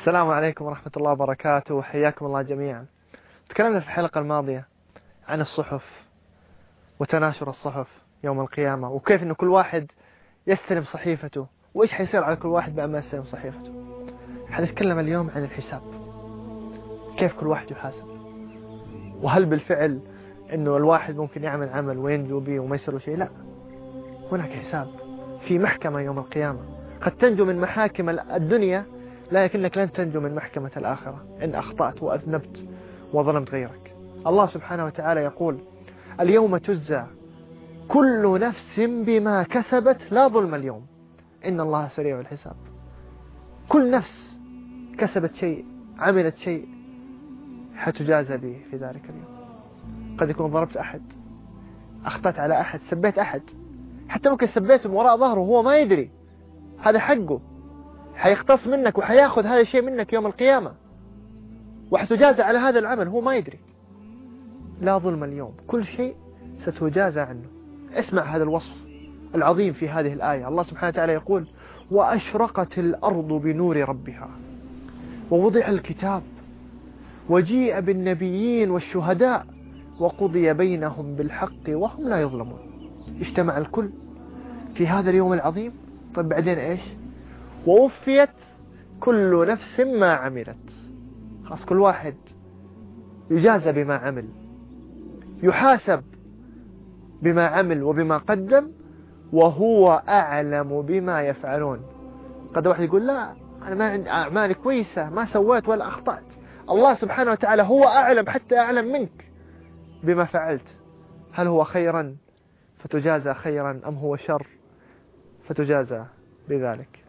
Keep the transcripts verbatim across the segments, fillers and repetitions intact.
السلام عليكم ورحمة الله وبركاته، وحياكم الله جميعا. تكلمنا في الحلقة الماضية عن الصحف وتناشر الصحف يوم القيامة، وكيف أن كل واحد يستلم صحيفته، وإيش حيصير على كل واحد بأما يستلم صحيفته. حنتكلم اليوم عن الحساب، كيف كل واحد يحاسب، وهل بالفعل أنه الواحد ممكن يعمل عمل وينجو به وما يصير شيء؟ لا، هناك حساب في محكمة يوم القيامة. قد تنجو من محاكم الدنيا، لكنك لن تنجو من محكمة الآخرة إن أخطأت وأذنبت وظلمت غيرك. الله سبحانه وتعالى يقول: اليوم تجزى كل نفس بما كسبت لا ظلم اليوم إن الله سريع الحساب. كل نفس كسبت شيء، عملت شيء، حتجازى به في ذلك اليوم. قد يكون ضربت أحد، أخطأت على أحد، سبيت أحد، حتى ممكن سبيته من وراء ظهره وهو ما يدري، هذا حقه، حيختص منك وحياخذ هذا الشيء منك يوم القيامة، وحتجازى على هذا العمل هو ما يدري. لا ظلم اليوم، كل شيء ستجازى عنه. اسمع هذا الوصف العظيم في هذه الآية. الله سبحانه وتعالى يقول: وأشرقت الأرض بنور ربها ووضع الكتاب وجيء بالنبيين والشهداء وقضي بينهم بالحق وهم لا يظلمون. اجتمع الكل في هذا اليوم العظيم. طيب بعدين ايش؟ ووفيت كل نفس ما عملت. خلاص، كل واحد يجازى بما عمل، يحاسب بما عمل وبما قدم، وهو أعلم بما يفعلون. قد واحد يقول: لا، أنا ما عندي أعمال كويسة، ما سويت ولا أخطأت. الله سبحانه وتعالى هو أعلم، حتى أعلم منك بما فعلت. هل هو خيرا فتجازى خيرا، أم هو شر فتجازى بذلك؟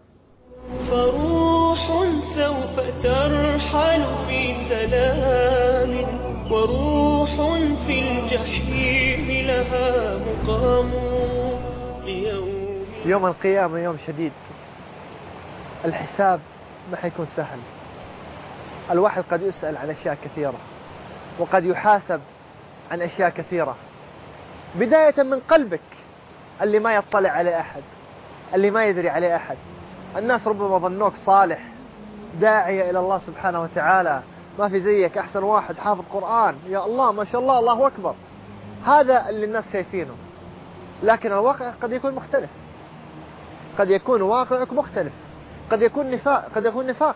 فروح سوف ترحل في سلام، وروح في الجحيم لها مقام. يوم يوم القيامة يوم شديد، الحساب ما حيكون سهل. الواحد قد يسأل عن أشياء كثيرة، وقد يحاسب عن أشياء كثيرة، بداية من قلبك اللي ما يطلع عليه أحد، اللي ما يدري عليه أحد. الناس ربما ظنوك صالح، داعية إلى الله سبحانه وتعالى، ما في زيك، أحسن واحد، حافظ قرآن، يا الله ما شاء الله، الله أكبر. هذا اللي الناس شايفينه، لكن الواقع قد يكون مختلف. قد يكون واقعك مختلف، قد يكون نفاق، قد يكون نفاق.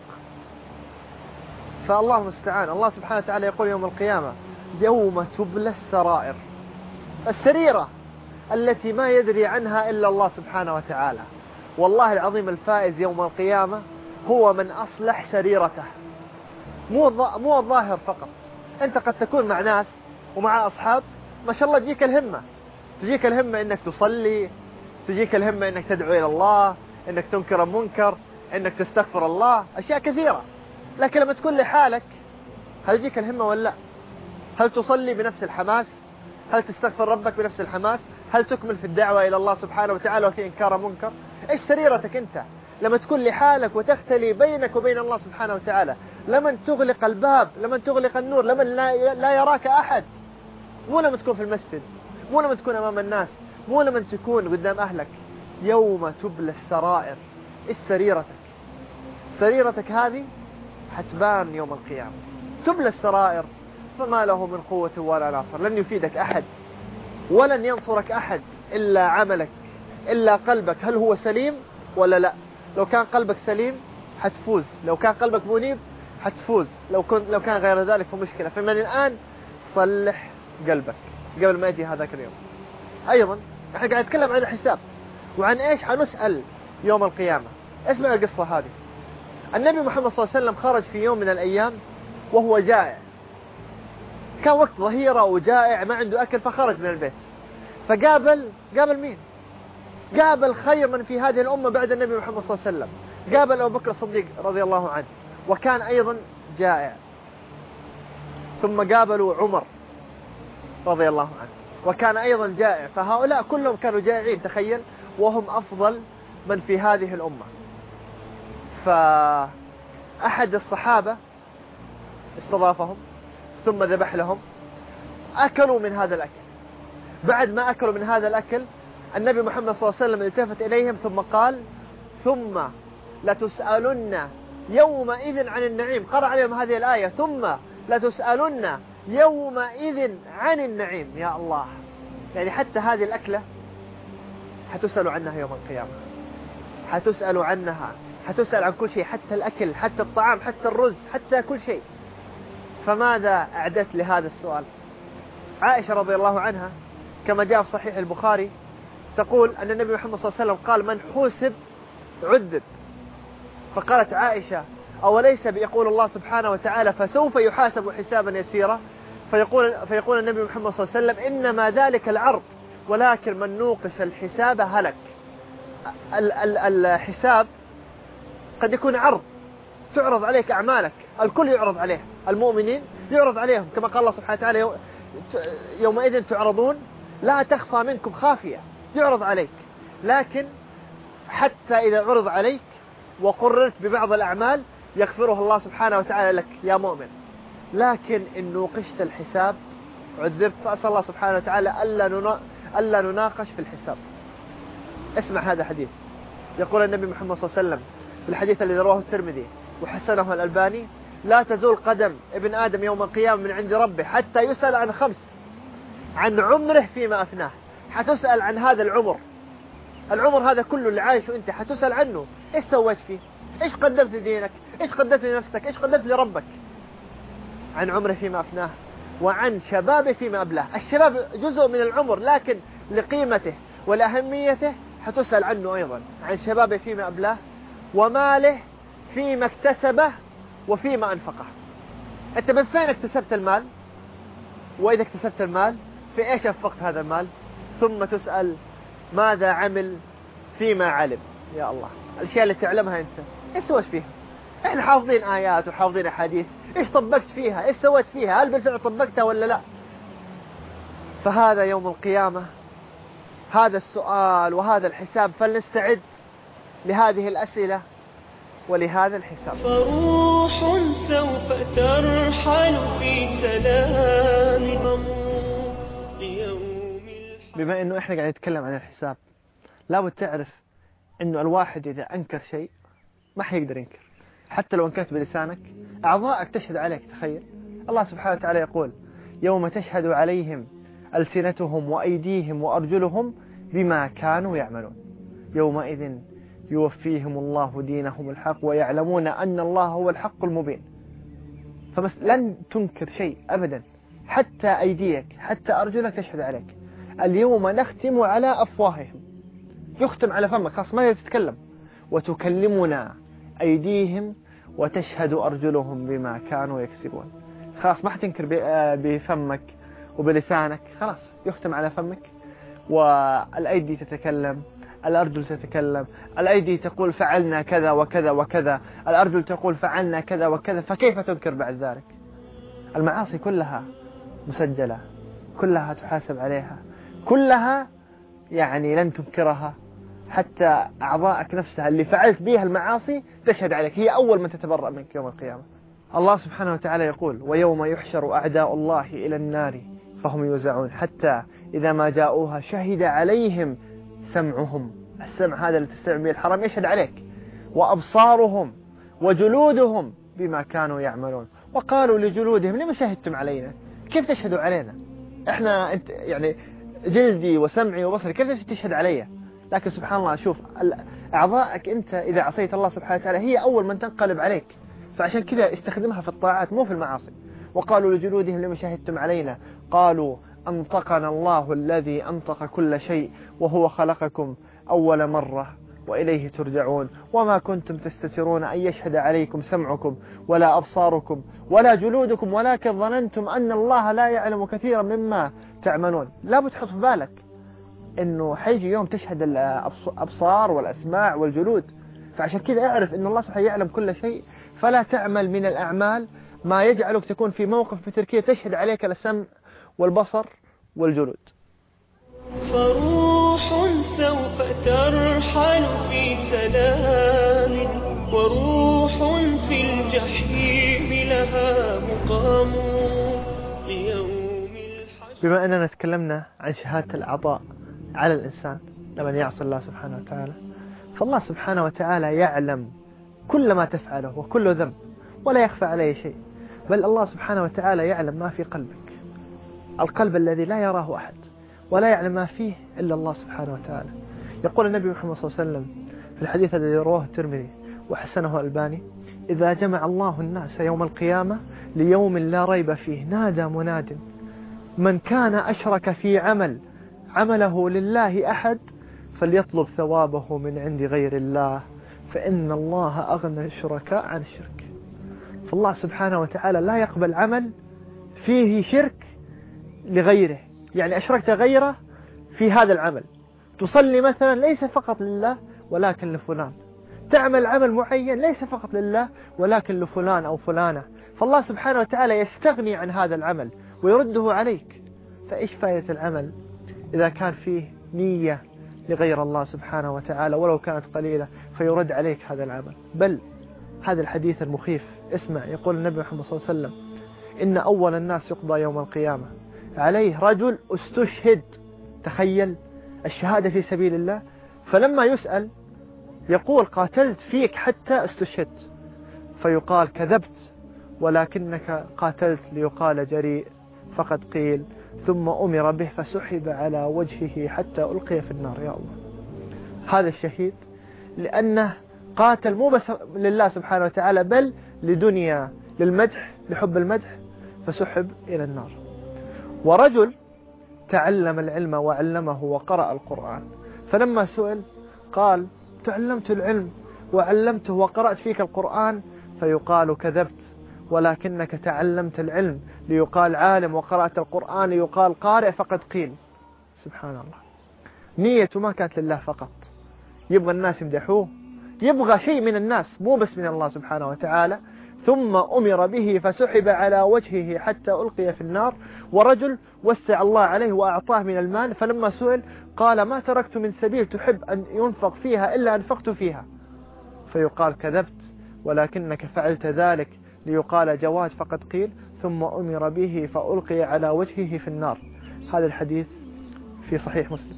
فالله المستعان. الله سبحانه وتعالى يقول يوم القيامة: يوم تبلى السرائر. السريرة التي ما يدري عنها إلا الله سبحانه وتعالى. والله العظيم الفائز يوم القيامة هو من أصلح سريرته، مو مو الظاهر فقط. أنت قد تكون مع ناس ومع أصحاب ما شاء الله تجيك الهمة، تجيك الهمة إنك تصلي، تجيك الهمة إنك تدعو إلى الله، إنك تنكر المنكر، إنك تستغفر الله، أشياء كثيرة. لكن لما تكون لحالك، هل تجيك الهمة ولا لا؟ هل تصلي بنفس الحماس؟ هل تستغفر ربك بنفس الحماس؟ هل تكمل في الدعوة إلى الله سبحانه وتعالى وفي إنكار منكر؟ إيش سريرتك أنت لما تكون لحالك وتختلي بينك وبين الله سبحانه وتعالى؟ لمن تغلق الباب، لمن تغلق النور، لمن لا, لا يراك أحد. مو لما تكون في المسجد، مو لما تكون أمام الناس، مو لما تكون قدام أهلك. يوم تبلى السرائر. إيش سريرتك؟ سريرتك هذه حتبان يوم القيامة. تبلى السرائر، فما له من قوة ولا ناصر. لن يفيدك أحد ولن ينصرك أحد إلا عملك، إلا قلبك. هل هو سليم ولا لا؟ لو كان قلبك سليم حتفوز، لو كان قلبك منيب حتفوز، لو كنت لو كان غير ذلك فمشكلة. فمن الآن صلح قلبك قبل ما يجي هذاك اليوم. أيضا احنا قاعد نتكلم عن الحساب وعن إيش حنسأل يوم القيامة. اسمع القصة هذه. النبي محمد صلى الله عليه وسلم خرج في يوم من الأيام وهو جائع، كان وقت ظهيرة وجائع ما عنده أكل، فخرج من البيت، فقابل قابل مين؟ قابل خير من في هذه الأمة بعد النبي محمد صلى الله عليه وسلم. قابل أبو بكر الصديق رضي الله عنه، وكان أيضا جائع. ثم قابلوا عمر رضي الله عنه، وكان أيضا جائع. فهؤلاء كلهم كانوا جائعين، تخيل، وهم أفضل من في هذه الأمة. فأحد الصحابة استضافهم ثم ذبح لهم، أكلوا من هذا الأكل. بعد ما أكلوا من هذا الأكل، النبي محمد صلى الله عليه وسلم التفت إليهم ثم قال: ثم لتسألن يومئذ عن النعيم، قرأ عليهم هذه الآية ثم لتسألن يومئذ عن النعيم. يا الله، يعني حتى هذه الأكلة حتسألوا عنها يوم القيامة، حتسألوا عنها، حتسأل عن كل شيء، حتى الأكل، حتى الطعام، حتى الرز، حتى كل شيء. فماذا أعدت لهذا السؤال؟ عائشة رضي الله عنها كما جاء في صحيح البخاري تقول أن النبي محمد صلى الله عليه وسلم قال: من حوسب عذب. فقالت عائشة: أوليس بيقول الله سبحانه وتعالى فسوف يحاسب حسابا يسيرا؟ فيقول, فيقول النبي محمد صلى الله عليه وسلم: إنما ذلك العرض، ولكن من نوقش الحساب هلك. ال ال الحساب قد يكون عرض، تعرض عليك أعمالك، الكل يعرض عليه، المؤمنين يعرض عليهم كما قال الله سبحانه وتعالى: يومئذ تعرضون لا تخفى منكم خافية، يعرض عليك. لكن حتى إذا عرض عليك وقررت ببعض الأعمال يغفره الله سبحانه وتعالى لك يا مؤمن. لكن إن نوقشت الحساب عذبت. فأسأل الله سبحانه وتعالى ألا نناقش في الحساب. اسمع هذا حديث، يقول النبي محمد صلى الله عليه وسلم في الحديث الذي رواه الترمذي وحسنه الألباني: لا تزول قدم ابن آدم يوم القيامة من عند ربه حتى يسأل عن خمس: عن عمره فيما أفناه. حتسأل عن هذا العمر، العمر هذا كله اللي عايشه أنت حتسأل عنه. إيش سويت فيه؟ إيش قدمت لدينك؟ إيش قدمت لنفسك؟ إيش قدمت لربك؟ عن عمره فيما أفناه، وعن شبابه فيما أبلاه. الشباب جزء من العمر، لكن لقيمته ولأهميته حتسأل عنه أيضا. عن شبابه فيما أبلاه، وماله فيما اكتسبه وفيما أنفقه. أنت من فين اكتسبت المال؟ وإذا اكتسبت المال في إيش أنفقت هذا المال؟ ثم تسأل ماذا عمل فيما علم. يا الله، الأشياء اللي تعلمها أنت إيش سويت فيها؟ إحنا حافظين آيات وحافظين أحاديث، إيش طبقت فيها؟ إيش سويت فيها؟ هل بالفعل طبقتها ولا لا؟ فهذا يوم القيامة، هذا السؤال وهذا الحساب، فلنستعد لهذه الأسئلة ولهذا الحساب. فروح سوف ترحل في سلام ليوم. بما أنه إحنا قاعد نتكلم عن الحساب، لابد تعرف أنه الواحد إذا أنكر شيء ما حيقدر ينكر، حتى لو أنكرت بلسانك أعضاءك تشهد عليك. تخيل الله سبحانه وتعالى يقول: يوم تشهد عليهم ألسنتهم وأيديهم وأرجلهم بما كانوا يعملون يومئذ يوفيهم الله دينهم الحق ويعلمون أن الله هو الحق المبين. فلن تنكر شيء أبدا، حتى أيديك حتى أرجلك تشهد عليك. اليوم نختم على أفواههم، يختم على فمك خلاص ما تتكلم. وتكلمنا أيديهم وتشهد أرجلهم بما كانوا يكسبون. خلاص ما حتنكر بفمك وبلسانك، خلاص يختم على فمك، والأيدي تتكلم، الأرجل تتكلم. الأيدي تقول فعلنا كذا وكذا وكذا، الأرجل تقول فعلنا كذا وكذا، فكيف تنكر بعد ذلك؟ المعاصي كلها مسجلة، كلها تحاسب عليها، كلها يعني لن تنكرها. حتى أعضاءك نفسها اللي فعلت بها المعاصي تشهد عليك، هي أول من تتبرأ منك يوم القيامة. الله سبحانه وتعالى يقول: ويوم يحشر أعداء الله إلى النار فهم يوزعون حتى إذا ما جاءوها شهد عليهم سمعهم، السمع هذا اللي تستمع به الحرام يشهد عليك، وأبصارهم وجلودهم بما كانوا يعملون. وقالوا لجلودهم: لما شهدتم علينا؟ كيف تشهدوا علينا؟ إحنا انت يعني جلدي وسمعي وبصري، كيف تشهد علي؟ لكن سبحان الله، شوف أعضاءك أنت إذا عصيت الله سبحانه وتعالى هي أول من تنقلب عليك، فعشان كذا استخدمها في الطاعات مو في المعاصي. وقالوا لجلودهم: لما شهدتم علينا؟ قالوا أنطقنا الله الذي أنطق كل شيء وهو خلقكم أول مرة وإليه ترجعون وما كنتم تستترون أن يشهد عليكم سمعكم ولا أبصاركم ولا جلودكم ولكن ظننتم أن الله لا يعلم كثيرا مما تعملون. لا بتحط في بالك إنه حيجي يوم تشهد الأبصار والأسماع والجلود، فعشان كذا اعرف إن الله سبحانه يعلم كل شيء، فلا تعمل من الأعمال ما يجعلك تكون في موقف بتركية تشهد عليك السمع والبصر والجلود. فروح سوف ترحل في سلام وروح في الجحيم لها مقام ليوم الحشر. بما أننا تكلمنا عن شهادة الأعضاء على الإنسان لمن يعصي الله سبحانه وتعالى، فالله سبحانه وتعالى يعلم كل ما تفعله وكل ذنب ولا يخفى عليه شيء، بل الله سبحانه وتعالى يعلم ما في قلبك، القلب الذي لا يراه أحد ولا يعلم ما فيه إلا الله سبحانه وتعالى. يقول النبي محمد صلى الله عليه وسلم في الحديث الذي رواه الترمذي وحسنه الألباني: إذا جمع الله الناس يوم القيامة ليوم لا ريب فيه نادى مناد من كان أشرك في عمل عمله لله أحد فليطلب ثوابه من عند غير الله فإن الله أغنى الشركاء عن الشرك. فالله سبحانه وتعالى لا يقبل عمل فيه شرك لغيره، يعني أشركت غيره في هذا العمل، تصلي مثلا ليس فقط لله ولكن لفلان، تعمل عمل معين ليس فقط لله ولكن لفلان أو فلانة، فالله سبحانه وتعالى يستغني عن هذا العمل ويرده عليك. فإيش فائدة العمل إذا كان فيه نية لغير الله سبحانه وتعالى ولو كانت قليلة فيرد عليك هذا العمل؟ بل هذا الحديث المخيف، اسمع، يقول النبي محمد صلى الله عليه وسلم: إن أول الناس يقضى يوم القيامة عليه رجل استشهد، تخيل الشهادة في سبيل الله، فلما يسأل يقول: قاتلت فيك حتى استشهدت، فيقال: كذبت ولكنك قاتلت ليقال جريء، فقد قيل. ثم أمر به فسحب على وجهه حتى ألقي في النار. يا الله، هذا الشهيد لأنه قاتل مو بس لله سبحانه وتعالى بل لدنيا، للمدح، لحب المدح، فسحب إلى النار. ورجل تعلم العلم وعلمه وقرأ القرآن، فلما سئل قال: تعلمت العلم وعلمته وقرأت فيك القرآن، فيقال: كذبت ولكنك تعلمت العلم ليقال عالم وقرأت القرآن ليقال قارئ، فقد قيل. سبحان الله، نيته ما كانت لله فقط، يبغى الناس يمدحوه، يبغى شيء من الناس مو بس من الله سبحانه وتعالى. ثم أمر به فسحب على وجهه حتى ألقي في النار. ورجل وسع الله عليه وأعطاه من المال، فلما سئل قال: ما تركت من سبيل تحب أن ينفق فيها إلا أنفقت فيها، فيقال: كذبت ولكنك فعلت ذلك ليقال جواد، فقد قيل. ثم أمر به فألقي على وجهه في النار. هذا الحديث في صحيح مسلم.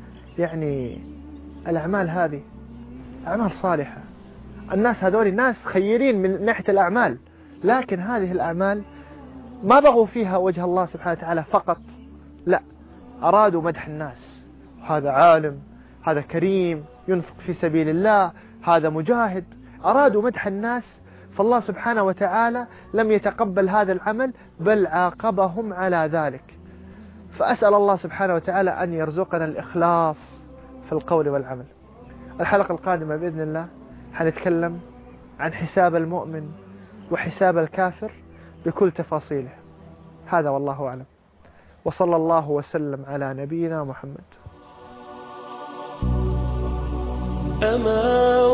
يعني الأعمال هذه أعمال صالحة، الناس هذول ناس خيرين من ناحية الأعمال، لكن هذه الأعمال ما بغوا فيها وجه الله سبحانه وتعالى فقط، لا، أرادوا مدح الناس، هذا عالم، هذا كريم ينفق في سبيل الله، هذا مجاهد، أرادوا مدح الناس، فالله سبحانه وتعالى لم يتقبل هذا العمل بل عاقبهم على ذلك. فأسأل الله سبحانه وتعالى أن يرزقنا الإخلاص في القول والعمل. الحلقة القادمة بإذن الله حنتكلم عن حساب المؤمن وحساب الكافر بكل تفاصيله. هذا والله أعلم، وصلى الله وسلم على نبينا محمد. أما